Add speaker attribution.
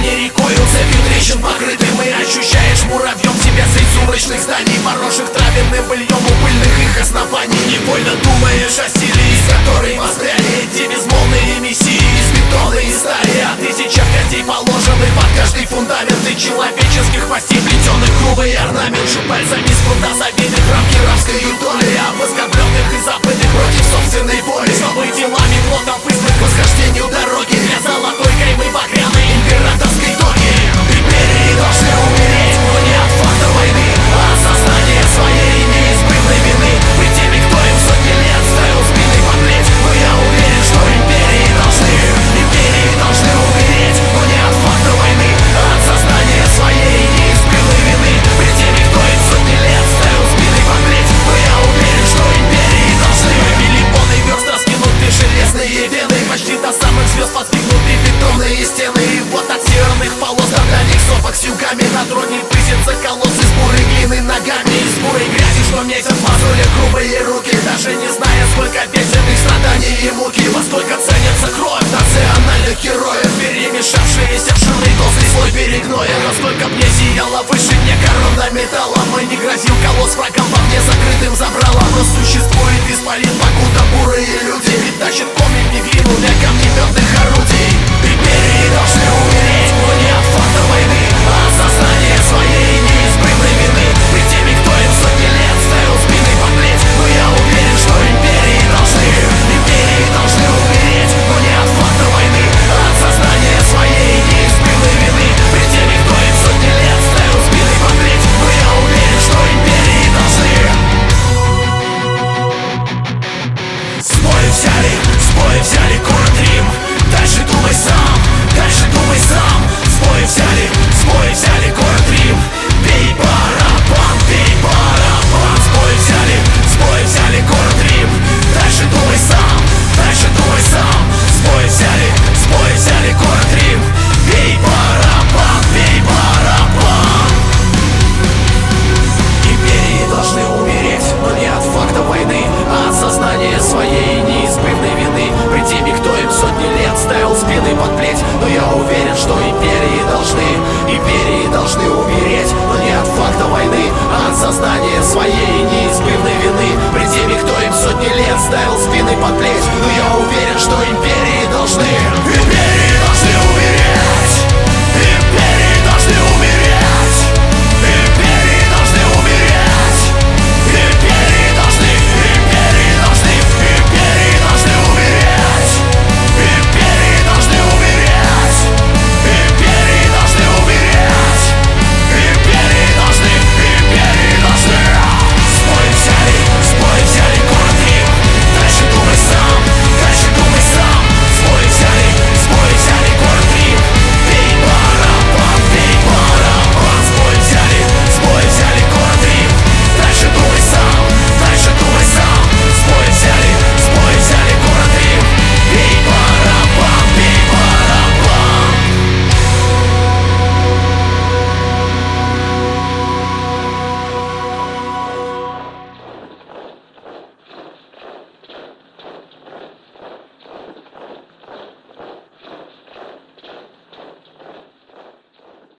Speaker 1: не рекою, цепью трещин покрыты мы. Ощущаешь муравьем себя средь сумрачных зданий, поросших травяным быльем у пыльных их оснований. Невольно думаешь о стиле, из которой воспряли эти безмолвные мессии из бетона и стали. От тысячах костей положены под каждый фундамент и человеческих костей плетеных грубый орнамент. Пальцами с пруда завидит рамки рабской утоли, об оскорбленных и забытых против собственной воли. Чтобы делами плотно вызвать к восхождению дороги для золотой каймы багряной императорской тоги. Империи должны умереть, но не от факта войны, а от сознания своей неизбывной вины. Быть теми, кто им сотни лет ставил спины подлеть. Но я уверен, что империи должны умереть, но не от факта войны, а от сознания своей неизбывной вины. Быть теми, кто им сотни лет ставил спины подлеть. Но я уверен, что империи должны. Миллионы верст раскинуты железные вены, почти до самых звезд воздвигнуты бетонные стены. И вот от северных полос до дальних сопок с югами на троне высится колосс из бурой глины ногами, из бурой грязи, что месяц мазули грубые руки, даже не зная, сколько весит их страданий и муки. Во сколько ценится кровь национальных героев, перемешавшиеся в жирный толстый слой перегноя. Насколько мне сияла выше не корона металла, мы не грозил колосс врагам во мне закрытым забралом. Но существует исполин, покуда бурые люди ведь тащат пламя глину для камнеметных орудий. Империи должны умереть,